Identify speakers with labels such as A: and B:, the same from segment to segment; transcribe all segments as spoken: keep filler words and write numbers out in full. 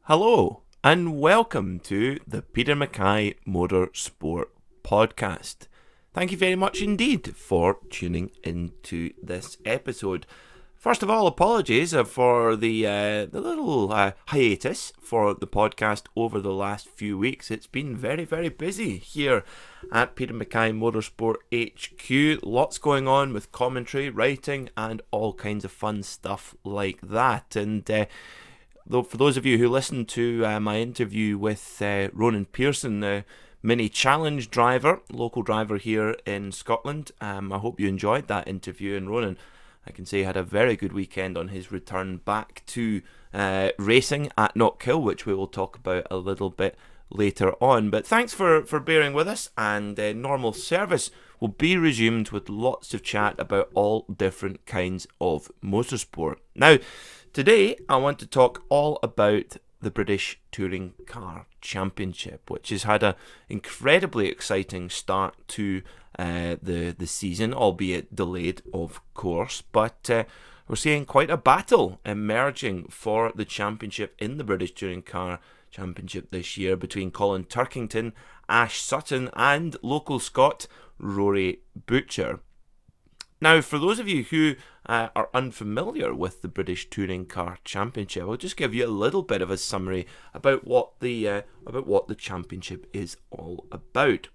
A: Hello, and welcome to the Peter Mackay Motorsport Podcast. Thank you very much indeed for tuning into this episode. First of all, apologies for the uh, the little uh, hiatus for the podcast over the last few weeks. It's been very, very busy here at Peter Mackay Motorsport H Q. Lots going on with commentary, writing, and all kinds of fun stuff like that. And uh, Though for those of you who listened to uh, my interview with uh, Ronan Pearson, the Mini Challenge driver, local driver here in Scotland, um, I hope you enjoyed that interview. And Ronan, I can say, had a very good weekend on his return back to uh, racing at Knockhill, which we will talk about a little bit later on. But thanks for, for bearing with us, and uh, normal service will be resumed with lots of chat about all different kinds of motorsport. Now, today, I want to talk all about the British Touring Car Championship, which has had an incredibly exciting start to uh, the, the season, albeit delayed, of course. But uh, we're seeing quite a battle emerging for the championship in the British Touring Car Championship this year between Colin Turkington, Ash Sutton, and local Scot Rory Butcher. Now, for those of you who uh, are unfamiliar with the British Touring Car Championship, I'll just give you a little bit of a summary about what the uh, about what the championship is all about.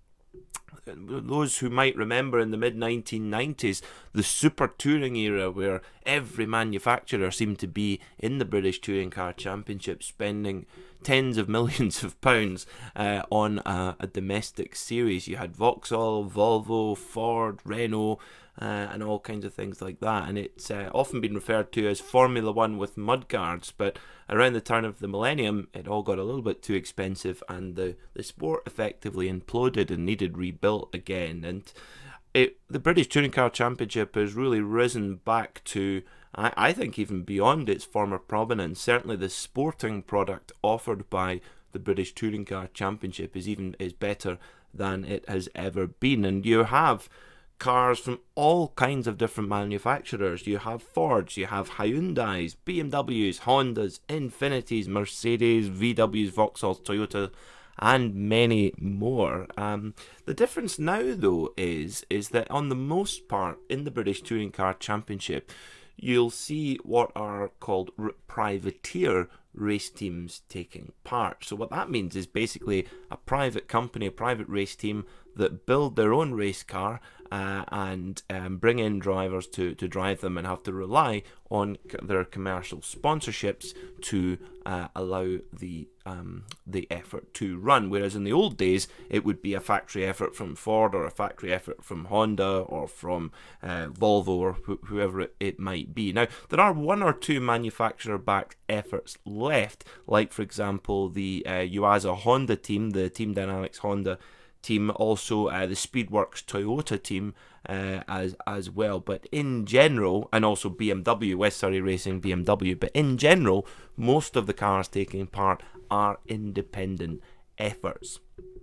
A: Those who might remember in the mid nineteen nineties, the Super Touring era, where every manufacturer seemed to be in the British Touring Car Championship, spending tens of millions of pounds uh, on a, a domestic series. You had Vauxhall, Volvo, Ford, Renault, uh, and all kinds of things like that. And it's uh, often been referred to as Formula One with mudguards, but around the turn of the millennium, it all got a little bit too expensive, and the, the sport effectively imploded and needed rebuilt again. And it, the British Touring Car Championship has really risen back to, I, I think, even beyond its former provenance. Certainly the sporting product offered by the British Touring Car Championship is even is better than it has ever been. And you have cars from all kinds of different manufacturers. You have Fords, you have Hyundais, B M Ws, Hondas, Infinitis, Mercedes, V Ws, Vauxhalls, Toyota, and many more. Um, the difference now, though, is is that on the most part in the British Touring Car Championship, you'll see what are called r- privateer race teams taking part. So what that means is basically a private company, a private race team that build their own race car uh, and um, bring in drivers to, to drive them, and have to rely on c- their commercial sponsorships to uh, allow the um, the effort to run. Whereas in the old days, it would be a factory effort from Ford, or a factory effort from Honda, or from uh, Volvo, or wh- whoever it, it might be. Now, there are one or two manufacturer-backed efforts left, like, for example, the uh, Yuasa Honda team, the Team Dynamics Honda team, also uh, the Speedworks Toyota team uh, as as well. But in general, and also B M W, West Surrey Racing B M W, but in general, most of the cars taking part are independent efforts.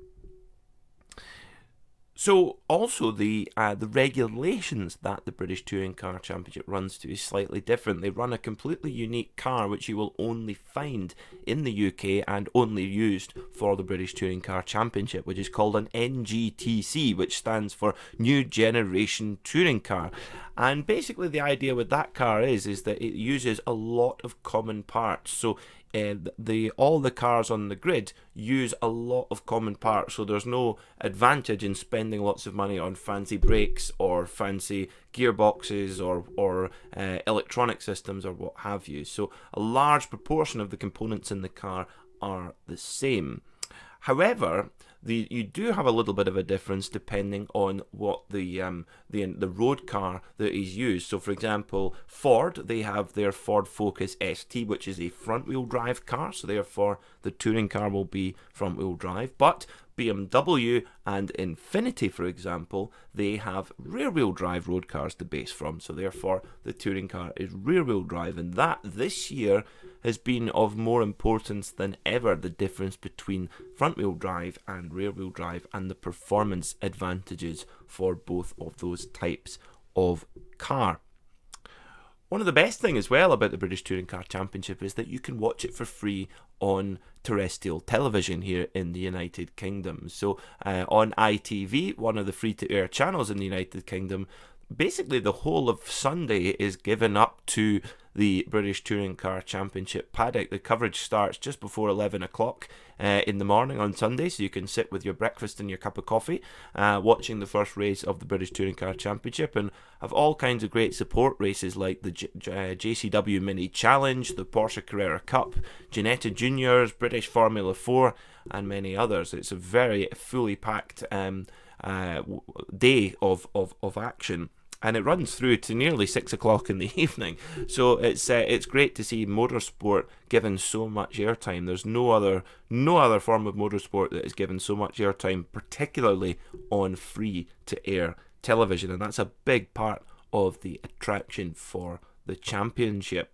A: So also the uh, the regulations that the British Touring Car Championship runs to is slightly different. They run a completely unique car which you will only find in the U K and only used for the British Touring Car Championship, which is called an N G T C, which stands for New Generation Touring Car. And basically the idea with that car is is that it uses a lot of common parts. So uh, the all the cars on the grid use a lot of common parts, so there's no advantage in spending lots of money on fancy brakes or fancy gearboxes or or uh, electronic systems or what have you. So a large proportion of the components in the car are the same. However, the you do have a little bit of a difference depending on what the um the the road car that is used. So, for example, Ford, they have their Ford Focus S T, which is a front-wheel drive car. So, therefore, the touring car will be front-wheel drive. But B M W and Infiniti, for example, they have rear-wheel drive road cars to base from. So, therefore, the touring car is rear-wheel drive, and that this year has been of more importance than ever, the difference between front-wheel drive and rear-wheel drive and the performance advantages for both of those types of car. One of the best things as well about the British Touring Car Championship is that you can watch it for free on terrestrial television here in the United Kingdom. So uh, on I T V, one of the free-to-air channels in the United Kingdom, basically the whole of Sunday is given up to the British Touring Car Championship paddock. The coverage starts just before eleven o'clock uh, in the morning on Sunday, so you can sit with your breakfast and your cup of coffee uh, watching the first race of the British Touring Car Championship, and have all kinds of great support races like the J- uh, J C W Mini Challenge, the Porsche Carrera Cup, Ginetta Juniors, British Formula four, and many others. It's a very fully packed um, uh, day of, of, of action. And it runs through to nearly six o'clock in the evening, so it's uh, it's great to see motorsport given so much airtime. There's no other no other form of motorsport that is given so much airtime, particularly on free to air television, and that's a big part of the attraction for the championship.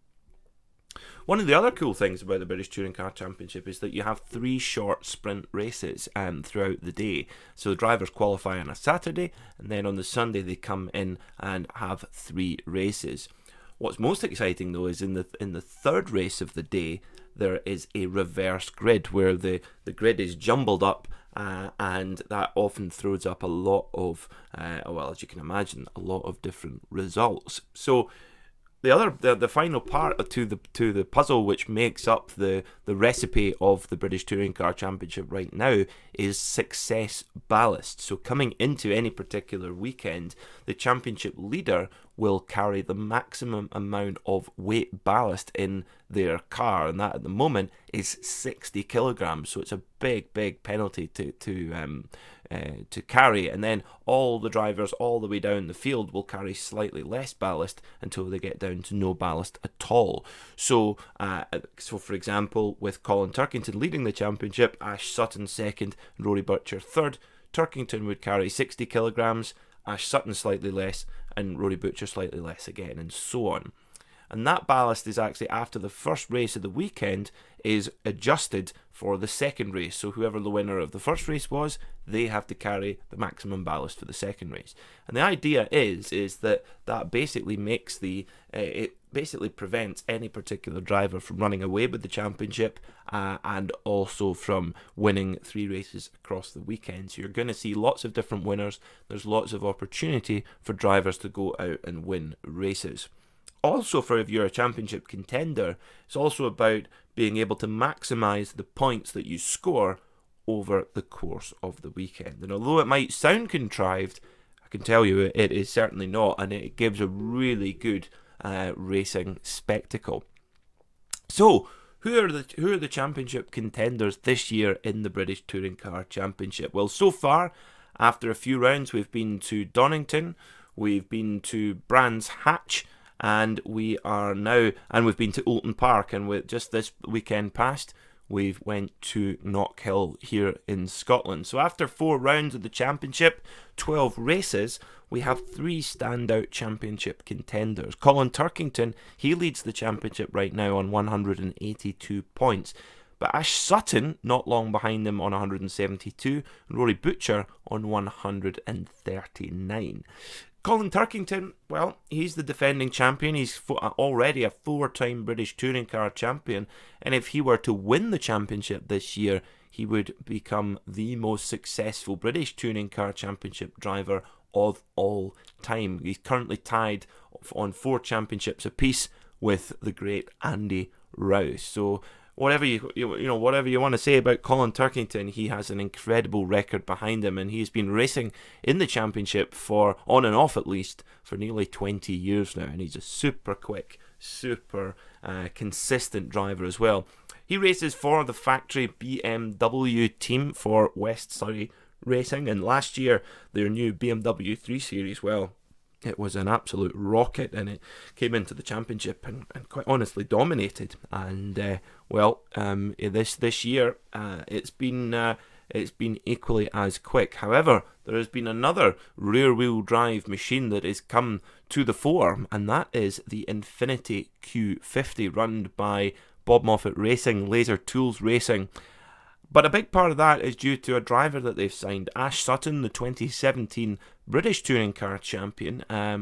A: One of the other cool things about the British Touring Car Championship is that you have three short sprint races um, throughout the day. So the drivers qualify on a Saturday, and then on the Sunday they come in and have three races. What's most exciting though is in the in the third race of the day, there is a reverse grid where the, the grid is jumbled up, uh, and that often throws up a lot of, uh, well, as you can imagine, a lot of different results. So The other, the, the final part to the to the puzzle, which makes up the, the recipe of the British Touring Car Championship right now, is success ballast. So coming into any particular weekend, the championship leader will carry the maximum amount of weight ballast in their car, and that at the moment is sixty kilograms. So it's a big, big penalty to to um uh, to carry, and then all the drivers all the way down the field will carry slightly less ballast until they get down to no ballast at all. So, uh, so for example, with Colin Turkington leading the championship, Ash Sutton second, and Rory Butcher third, Turkington would carry sixty kilograms, Ash Sutton slightly less, and Rory Butcher slightly less again, and so on. And that ballast is actually, after the first race of the weekend, is adjusted for the second race. So whoever the winner of the first race was, they have to carry the maximum ballast for the second race. And the idea is is that that basically makes the uh, it basically prevents any particular driver from running away with the championship, uh, and also from winning three races across the weekend. So you're going to see lots of different winners. There's lots of opportunity for drivers to go out and win races. Also, for if you're a championship contender, it's also about being able to maximise the points that you score over the course of the weekend. And although it might sound contrived, I can tell you it is certainly not, and it gives a really good uh, racing spectacle. So, who are the who are the championship contenders this year in the British Touring Car Championship? Well, so far, after a few rounds, we've been to Donington, we've been to Brands Hatch, and we are now, and we've been to Oulton Park, and with just this weekend past, we've went to Knockhill here in Scotland. So after four rounds of the championship, twelve races, we have three standout championship contenders. Colin Turkington, he leads the championship right now on one hundred eighty-two points. But Ash Sutton, not long behind him on one hundred seventy-two, and Rory Butcher on one hundred thirty-nine. Colin Turkington, well, he's the defending champion. He's already a four-time British Touring Car champion, and if he were to win the championship this year, he would become the most successful British Touring Car Championship driver of all time. He's currently tied on four championships apiece with the great Andy Rouse. So whatever you you know whatever you want to say about Colin Turkington, he has an incredible record behind him, and he's been racing in the championship for, on and off at least, for nearly twenty years now, and he's a super quick, super uh, consistent driver as well. He races for the factory B M W team for West Surrey Racing, and last year their new B M W three series, well, it was an absolute rocket, and it came into the championship and, and quite honestly dominated. And uh, well, um, this this year uh, it's been uh, it's been equally as quick. However, there has been another rear-wheel drive machine that has come to the fore, and that is the Infiniti Q fifty, run by Bob Moffat Racing, Laser Tools Racing. But a big part of that is due to a driver that they've signed, Ash Sutton, the twenty seventeen British Touring Car champion. Um,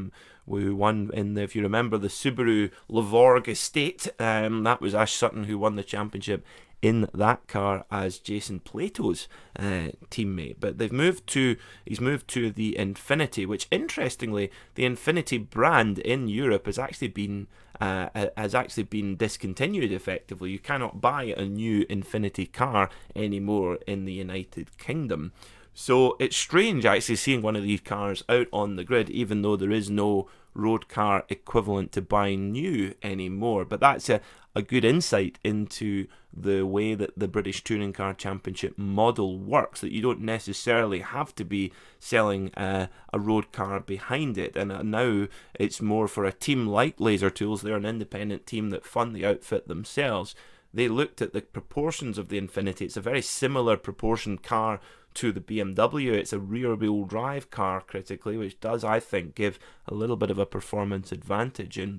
A: who won in the, if you remember, the Subaru Levorg estate. Um, that was Ash Sutton who won the championship in that car as Jason Plato's uh, teammate. But they've moved to, he's moved to the Infiniti, which interestingly, the Infiniti brand in Europe has actually been uh, has actually been discontinued effectively. You cannot buy a new Infiniti car anymore in the United Kingdom. So it's strange actually seeing one of these cars out on the grid, even though there is no road car equivalent to buying new anymore. But that's a, a good insight into the way that the British Touring Car Championship model works, that you don't necessarily have to be selling uh, a road car behind it. And uh, now it's more for a team like Laser Tools. They're an independent team that fund the outfit themselves. They looked at the proportions of the Infiniti. It's a very similar proportion car to the B M W. It's a rear-wheel drive car, critically, which does, I think, give a little bit of a performance advantage, and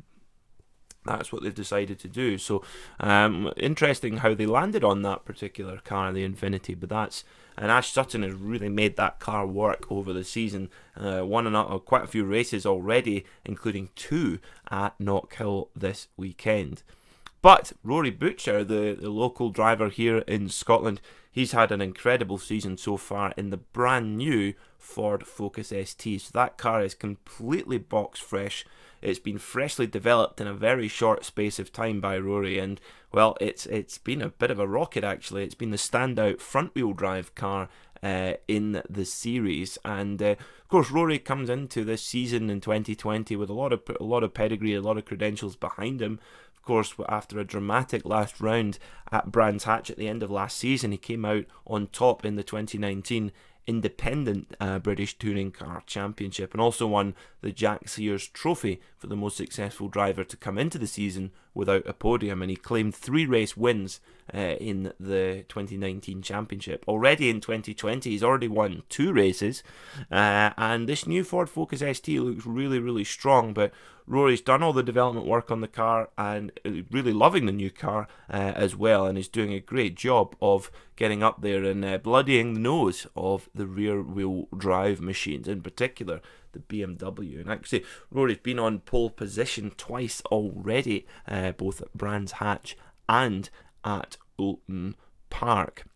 A: that's what they've decided to do. So, um, interesting how they landed on that particular car, the Infiniti, but that's, and Ash Sutton has really made that car work over the season, uh, won another, quite a few races already, including two at Knockhill this weekend. But Rory Butcher, the, the local driver here in Scotland, he's had an incredible season so far in the brand new Ford Focus S T. So that car is completely box fresh. It's been freshly developed in a very short space of time by Rory, and well, it's it's been a bit of a rocket actually. It's been the standout front-wheel drive car uh, in the series, and uh, of course Rory comes into this season in twenty twenty with a lot of a lot of pedigree, a lot of credentials behind him. Of course, after a dramatic last round at Brands Hatch at the end of last season, he came out on top in the twenty nineteen Independent uh, British Touring Car Championship, and also won the Jack Sears Trophy for the most successful driver to come into the season without a podium, and he claimed three race wins uh, in the twenty nineteen championship. Already in twenty twenty, he's already won two races, uh, and this new Ford Focus S T looks really, really strong, but Rory's done all the development work on the car and really loving the new car uh, as well, and is doing a great job of getting up there and uh, bloodying the nose of the rear wheel drive machines, in particular the B M W. And actually Rory's been on pole position twice already, uh, both at Brands Hatch and at Oulton Park.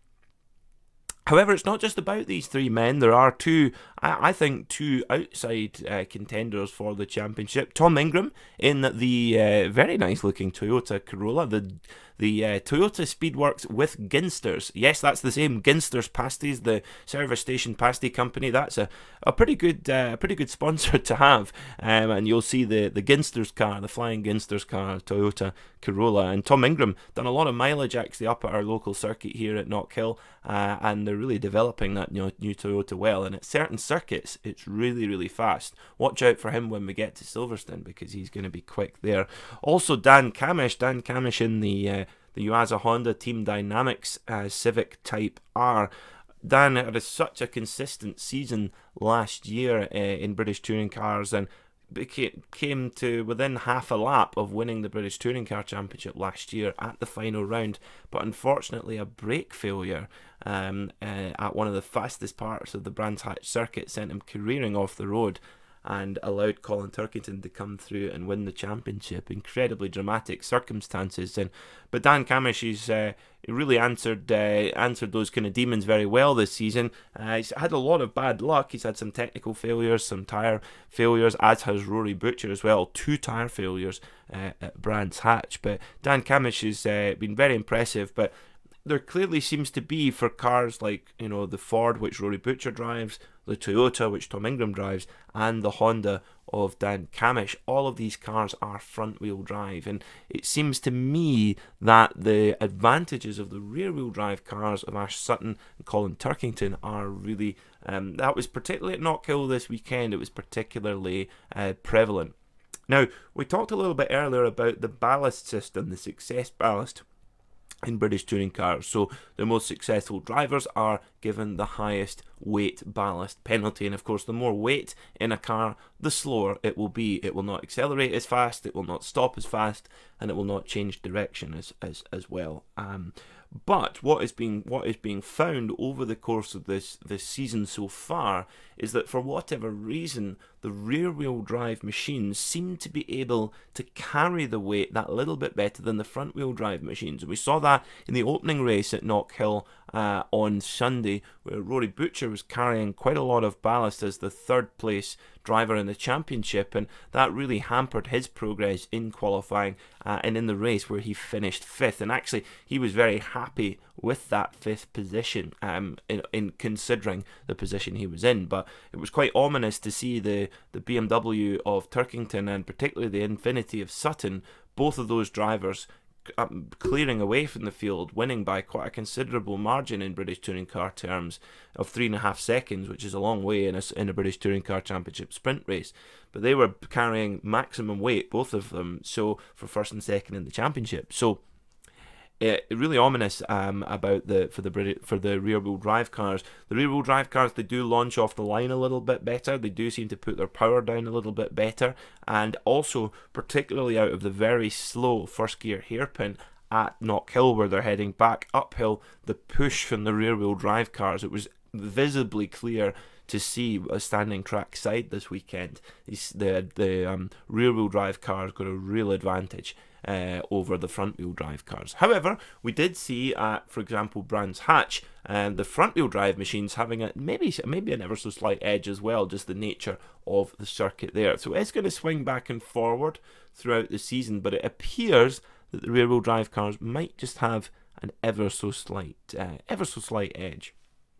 A: However, it's not just about these three men. There are two, I, I think, two outside uh, contenders for the championship. Tom Ingram in the uh, very nice-looking Toyota Corolla, the the uh, Toyota Speedworks with Ginsters. Yes, that's the same Ginsters Pasties, the service station pasty company. That's a, a pretty good uh, pretty good sponsor to have. Um, and you'll see the, the Ginsters car, the Flying Ginsters car, Toyota Corolla. And Tom Ingram done a lot of mileage actually up at our local circuit here at Knockhill, uh, and they're really developing that new, new Toyota well. And at certain circuits, it's really, really fast. Watch out for him when we get to Silverstone, because he's going to be quick there. Also, Dan Camish, Dan Camish in the uh, the Yuasa Honda Team Dynamics uh, Civic Type R. Dan had a, such a consistent season last year uh, in British touring cars, and became, came to within half a lap of winning the British Touring Car Championship last year at the final round, but unfortunately a brake failure um, uh, at one of the fastest parts of the Brands Hatch circuit sent him careering off the road and allowed Colin Turkington to come through and win the championship. Incredibly dramatic circumstances, and but Dan Camish, he's uh, really answered uh, answered those kind of demons very well this season. Uh, he's had a lot of bad luck. He's had some technical failures, some tyre failures, as has Rory Butcher as well. Two tyre failures uh, at Brands Hatch, but Dan Camish has uh, been very impressive. But there clearly seems to be, for cars like, you know, the Ford, which Rory Butcher drives, the Toyota, which Tom Ingram drives, and the Honda of Dan Camish, all of these cars are front-wheel drive, and it seems to me that the advantages of the rear-wheel drive cars of Ash Sutton and Colin Turkington are really, um, that was particularly at Knockhill this weekend, it was particularly uh, prevalent. Now, we talked a little bit earlier about the ballast system, the success ballast in British touring cars. So the most successful drivers are given the highest weight ballast penalty. And of course, the more weight in a car, the slower it will be. It will not accelerate as fast, it will not stop as fast, and it will not change direction as as, as well. Um, But what is being what is being found over the course of this this season so far is that for whatever reason, the rear-wheel drive machines seem to be able to carry the weight that little bit better than the front-wheel drive machines. And we saw that in the opening race at Knockhill uh, on Sunday, where Rory Butcher was carrying quite a lot of ballast as the third place driver in the championship, and that really hampered his progress in qualifying uh, and in the race, where he finished fifth. And actually, he was very happy with that fifth position um, in, in considering the position he was in. But it was quite ominous to see the, the B M W of Turkington and particularly the Infiniti of Sutton, both of those drivers Um, clearing away from the field, winning by quite a considerable margin in British Touring Car terms of three and a half seconds, which is a long way in a, in a British Touring Car Championship sprint race. But they were carrying maximum weight, both of them, so for first and second in the championship. So it really ominous um, about the for the British, for the rear-wheel drive cars. The rear-wheel drive cars, they do launch off the line a little bit better. They do seem to put their power down a little bit better, and also particularly out of the very slow first gear hairpin at Knockhill, where they're heading back uphill, the push from the rear-wheel drive cars, it was visibly clear to see a standing track side this weekend. The the um, rear-wheel drive cars got a real advantage Uh, over the front-wheel drive cars. However, we did see at, for example, Brands Hatch, and um, the front-wheel drive machines having a maybe maybe an ever so slight edge as well, just the nature of the circuit there. So it's going to swing back and forward throughout the season, but it appears that the rear-wheel drive cars might just have an ever so slight, uh, ever so slight edge.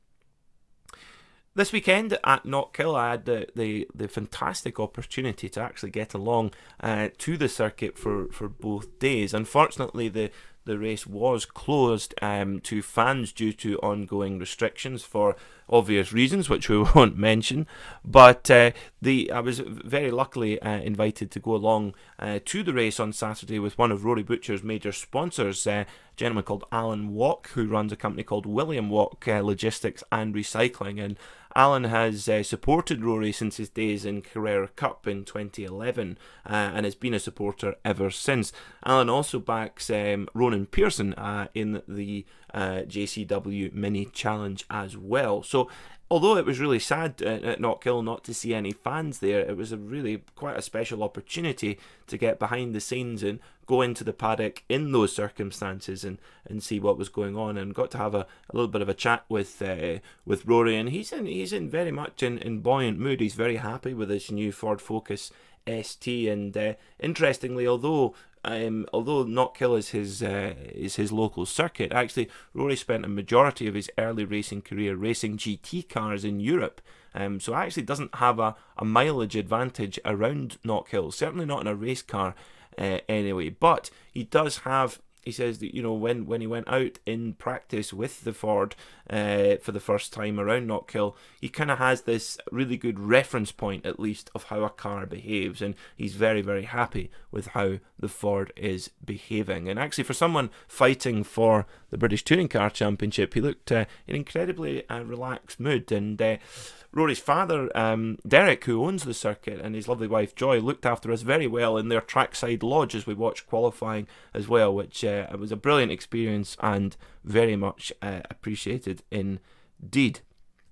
A: This weekend at Knockhill, I had the, the, the fantastic opportunity to actually get along uh, to the circuit for, for both days. Unfortunately, the, the race was closed um, to fans due to ongoing restrictions for obvious reasons, which we won't mention. But uh, the I was very luckily uh, invited to go along uh, to the race on Saturday with one of Rory Butcher's major sponsors, uh, a gentleman called Alan Walk, who runs a company called William Walk uh, Logistics and Recycling. And Alan has uh, supported Rory since his days in Carrera Cup in twenty eleven uh, and has been a supporter ever since. Alan also backs um, Ronan Pearson uh, in the uh, J C W Mini Challenge as well. So although it was really sad uh, at Knockhill not to see any fans there, it was a really quite a special opportunity to get behind the scenes and go into the paddock in those circumstances and, and see what was going on, and got to have a, a little bit of a chat with uh, with Rory, and he's in he's in very much in, in buoyant mood. He's very happy with his new Ford Focus S T, and uh, interestingly, although Um, although Knockhill is his uh, is his local circuit, actually Rory spent a majority of his early racing career racing G T cars in Europe, um, so actually doesn't have a, a mileage advantage around Knockhill, certainly not in a race car uh, anyway, but he does have. He says that, you know, when, when he went out in practice with the Ford uh, for the first time around Knockhill, he kind of has this really good reference point, at least, of how a car behaves, and he's very, very happy with how the Ford is behaving. And actually, for someone fighting for the British Touring Car Championship, he looked uh, in incredibly uh, relaxed mood, and uh, Rory's father, um, Derek, who owns the circuit, and his lovely wife Joy, looked after us very well in their trackside lodge as we watched qualifying as well, which uh, was a brilliant experience and very much uh, appreciated indeed.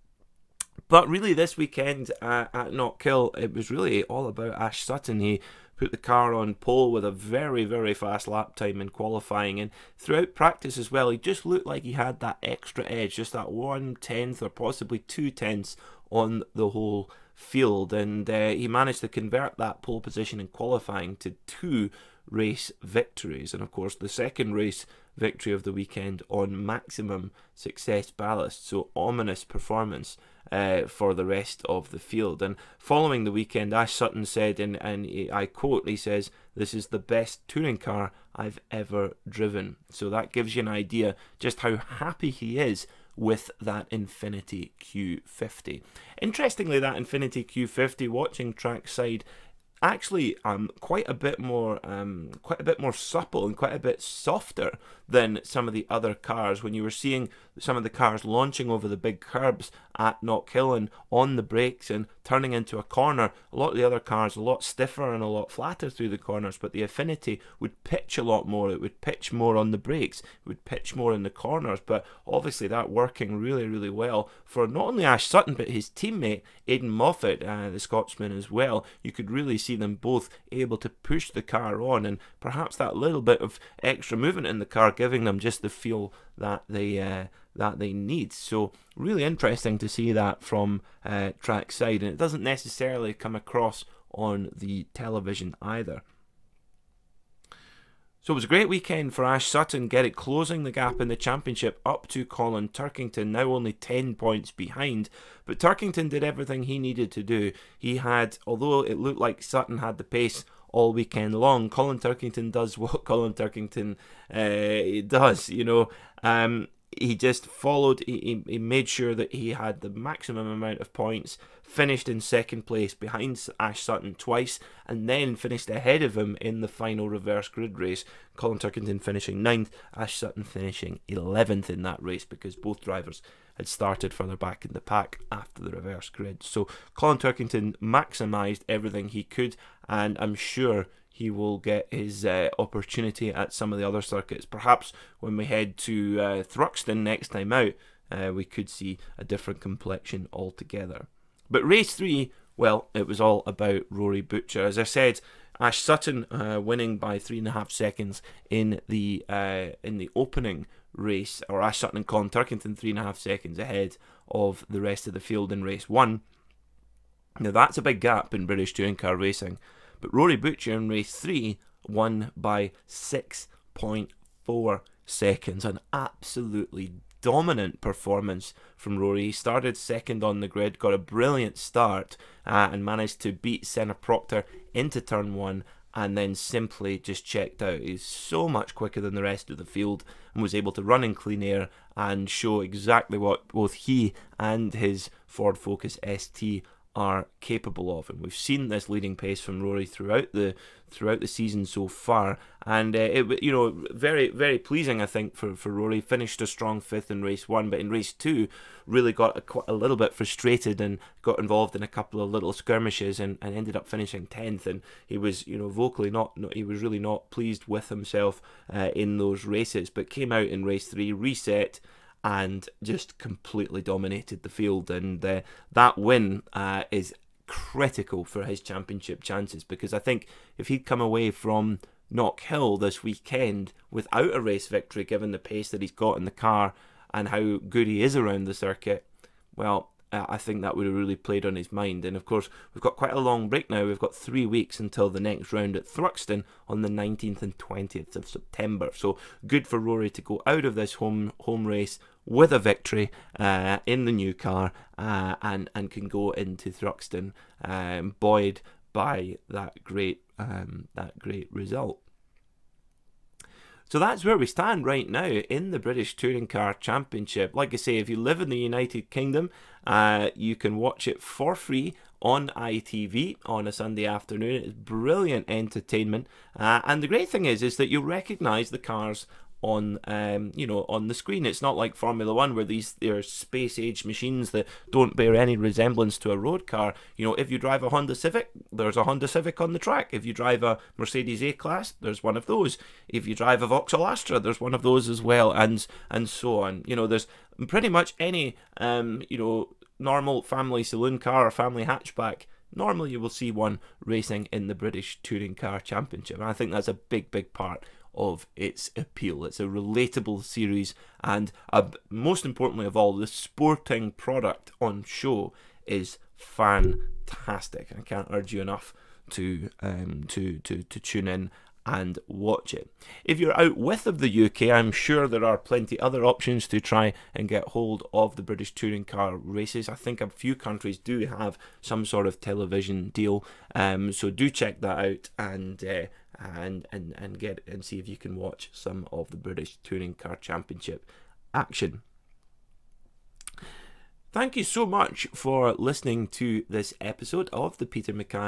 A: But really, this weekend uh, at Knockhill, it was really all about Ash Sutton. He put the car on pole with a very, very fast lap time in qualifying, and throughout practice as well, he just looked like he had that extra edge, just that one tenth or possibly two tenths on the whole field, and uh, he managed to convert that pole position in qualifying to two race victories, and of course the second race victory of the weekend on maximum success ballast, so ominous performance uh, for the rest of the field. And following the weekend, Ash Sutton said, and, and I quote, he says, "This is the best touring car I've ever driven." So that gives you an idea just how happy he is with that Infiniti Q fifty. Interestingly, that Infiniti Q fifty, watching trackside, actually um, quite a bit more um, quite a bit more supple and quite a bit softer than some of the other cars. When you were seeing some of the cars launching over the big curbs at Knockhill on the brakes and turning into a corner, a lot of the other cars a lot stiffer and a lot flatter through the corners, but the Affinity would pitch a lot more. It would pitch more on the brakes, it would pitch more in the corners, but obviously that working really, really well for not only Ash Sutton but his teammate Aidan Moffat, uh, the Scotsman as well. You could really see them both able to push the car on, and perhaps that little bit of extra movement in the car giving them just the feel that they uh, that they need. So really interesting to see that from uh, trackside, and it doesn't necessarily come across on the television either. So it was a great weekend for Ash Sutton, get it closing the gap in the championship up to Colin Turkington, now only ten points behind. But Turkington did everything he needed to do. He had, although it looked like Sutton had the pace all weekend long, Colin Turkington does what Colin Turkington uh, does, you know. Um, he just followed, he, he made sure that he had the maximum amount of points, finished in second place behind Ash Sutton twice, and then finished ahead of him in the final reverse grid race. Colin Turkington finishing ninth, Ash Sutton finishing eleventh in that race, because both drivers had started further back in the pack after the reverse grid. So Colin Turkington maximised everything he could, and I'm sure he will get his uh, opportunity at some of the other circuits. Perhaps when we head to uh, Thruxton next time out, uh, we could see a different complexion altogether. But race three, well, it was all about Rory Butcher. As I said, Ash Sutton uh, winning by three and a half seconds in the uh, in the opening race, or Ash Sutton and Colin Turkington three and a half seconds ahead of the rest of the field in race one. Now that's a big gap in British touring car racing. But Rory Butcher in race three won by six point four seconds. An absolutely dominant performance from Rory. He started second on the grid, got a brilliant start, uh, and managed to beat Senna Proctor into turn one, and then simply just checked out. He's so much quicker than the rest of the field, and was able to run in clean air and show exactly what both he and his Ford Focus S T are capable of. And we've seen this leading pace from Rory throughout the throughout the season so far, and uh, it you know very very pleasing, I think, for, for Rory. Finished a strong fifth in race one, but in race two really got a, quite a little bit frustrated and got involved in a couple of little skirmishes, and, and ended up finishing tenth. And he was you know vocally not, not he was really not pleased with himself uh, in those races, but came out in race three, reset, and just completely dominated the field. And uh, that win uh, is critical for his championship chances, because I think if he'd come away from Knockhill this weekend without a race victory, given the pace that he's got in the car and how good he is around the circuit, well, uh, I think that would have really played on his mind. And of course, we've got quite a long break now. We've got three weeks until the next round at Thruxton on the nineteenth and twentieth of September. So good for Rory to go out of this home home race with a victory uh, in the new car, uh, and and can go into Thruxton um, buoyed by that great um, that great result. So that's where we stand right now in the British Touring Car Championship. Like I say, if you live in the United Kingdom, uh, you can watch it for free on I T V on a Sunday afternoon. It's brilliant entertainment, uh, and the great thing is, is that you'll recognise the cars on um you know on the screen. It's not like Formula One, where these they're space age machines that don't bear any resemblance to a road car. You know, if you drive a Honda Civic, there's a Honda Civic on the track. If you drive a Mercedes A-Class, there's one of those. If you drive a Vauxhall Astra, there's one of those as well, and and so on. You know, there's pretty much any um you know normal family saloon car or family hatchback. Normally you will see one racing in the British Touring Car Championship, and I think that's a big big part of its appeal. It's a relatable series, and uh, most importantly of all, the sporting product on show is fantastic. I can't urge you enough to um, to to to tune in and watch it. If you're out with of the U K, I'm sure there are plenty other options to try and get hold of the British Touring Car races. I think a few countries do have some sort of television deal, um, so do check that out, and uh, and and and get and see if you can watch some of the British Touring Car Championship action. Thank you so much for listening to this episode of the Peter Mackay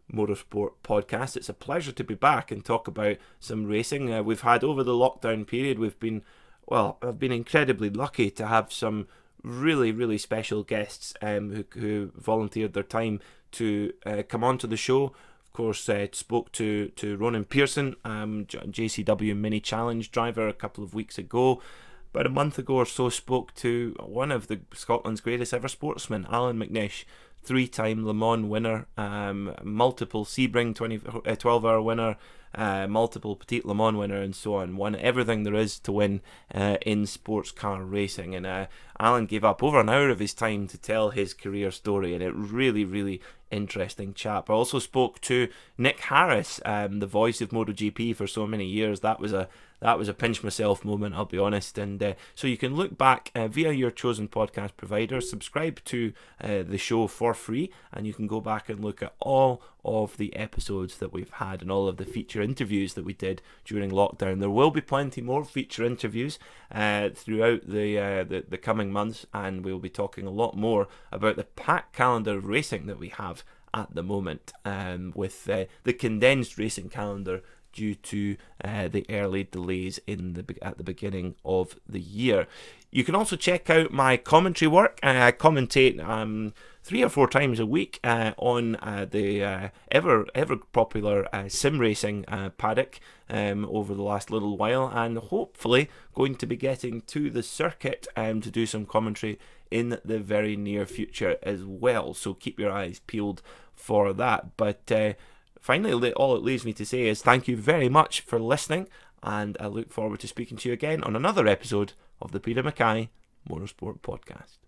A: Motorsport Podcast. It's a pleasure to be back and talk about some racing. Uh, we've had over the lockdown period, we've been, well, I've been incredibly lucky to have some really, really special guests um, who, who volunteered their time to uh, come onto the show. Of course, uh, spoke to, to Ronan Pearson, um, J C W Mini Challenge driver, a couple of weeks ago. About a month ago or so, spoke to one of the Scotland's greatest ever sportsmen, Alan McNish, three-time Le Mans winner, um, multiple Sebring twenty, uh, twelve-hour winner, uh, multiple Petit Le Mans winner, and so on. Won everything there is to win uh, in sports car racing. And uh, Alan gave up over an hour of his time to tell his career story, and it really, really interesting chap. I also spoke to Nick Harris, um, the voice of MotoGP for so many years. That was a that was a pinch myself moment, I'll be honest. And uh, so you can look back uh, via your chosen podcast provider, subscribe to uh, the show for free, and you can go back and look at all of the episodes that we've had and all of the feature interviews that we did during lockdown. There will be plenty more feature interviews uh, throughout the, uh, the the coming months, and we'll be talking a lot more about the packed calendar of racing that we have at the moment, um, with uh, the condensed racing calendar due to uh, the early delays in the at the beginning of the year. You can also check out my commentary work. I commentate um, three or four times a week uh, on uh, the uh, ever ever popular uh, sim racing uh, paddock um, over the last little while, and hopefully going to be getting to the circuit um, to do some commentary in the very near future as well. So keep your eyes peeled for that. But uh, finally, all it leaves me to say is thank you very much for listening, and I look forward to speaking to you again on another episode of the Peter Mackay Motorsport Podcast.